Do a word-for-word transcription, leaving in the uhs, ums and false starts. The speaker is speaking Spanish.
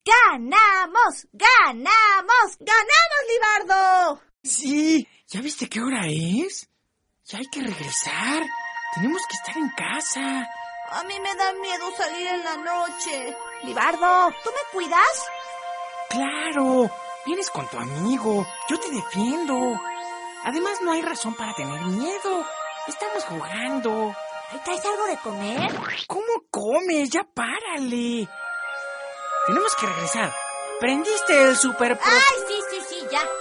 ¡Ganamos! ¡Ganamos! ¡Ganamos, Libardo! Sí, ¿ya viste qué hora es? Ya hay que regresar. Tenemos que estar en casa. A mí me da miedo salir en la noche. Libardo, ¿tú me cuidas? ¡Claro! Vienes con tu amigo. Yo te defiendo. Además, no hay razón para tener miedo. Estamos jugando. ¿Ahí traes algo de comer? ¿Cómo comes? Ya párale. Tenemos que regresar. ¿Prendiste el super pro... ¡Ay, sí, sí, sí, ya!